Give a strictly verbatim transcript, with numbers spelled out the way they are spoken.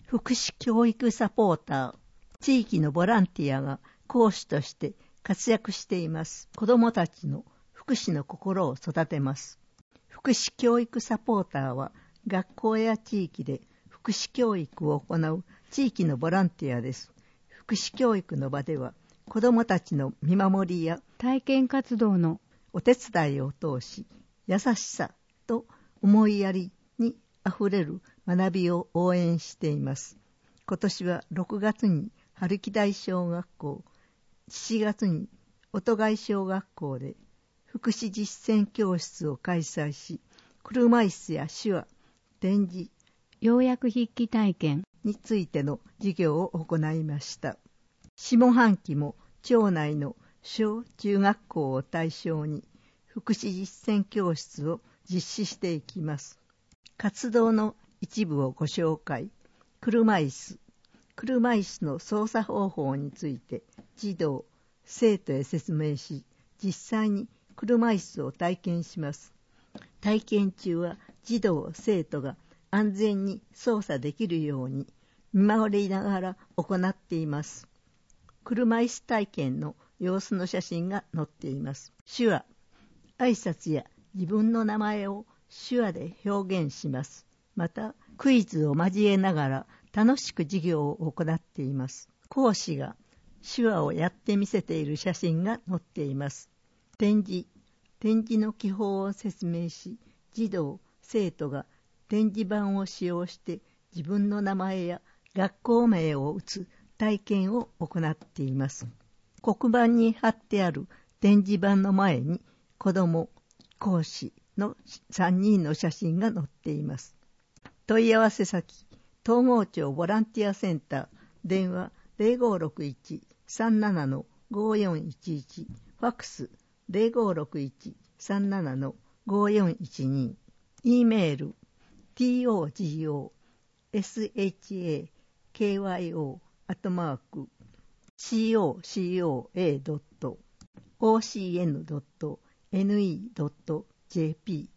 福祉教育サポーター、地域のボランティアが講師として活躍しています。子どもたちの福祉の心を育てます。福祉教育サポーターは学校や地域で福祉教育を行う地域のボランティアです。福祉教育の場では子どもたちの見守りや体験活動のお手伝いを通し、優しさと思いやりにあふれる学びを応援しています。今年はろくがつに春木台小学校、しちがつに音貝小学校で福祉実践教室を開催し、車椅子や手話、展示、 要約筆記体験についての授業を行いました。下半期も町内の小中学校を対象に福祉実践教室を実施していきます。活動の一部をご紹介。車椅子。車椅子の操作方法について児童、生徒へ説明し、実際に車椅子を体験します。体験中は児童、生徒が安全に操作できるように見守りながら行っています。車椅子体験の様子の写真が載っています。手話。挨拶や自分の名前を手話で表現します。また、クイズを交えながら楽しく授業を行っています。講師が手話をやってみせている写真が載っています。展示。展示の技法を説明し、児童、生徒が展示板を使用して自分の名前や学校名を打つ体験を行っています。黒板に貼ってある展示板の前に子ども、講師のさんにんの写真が載っています。問い合わせ先、東郷町ボランティアセンター、電話 ゼロごろくいち さんなな ごよんいちいち、ファックス ゼロごろくいち さんなな ごよんいちに、E メール トゴシャkyo アットマーク ココア ドット オーシーエヌ ドット エヌイー ドット ジェーピー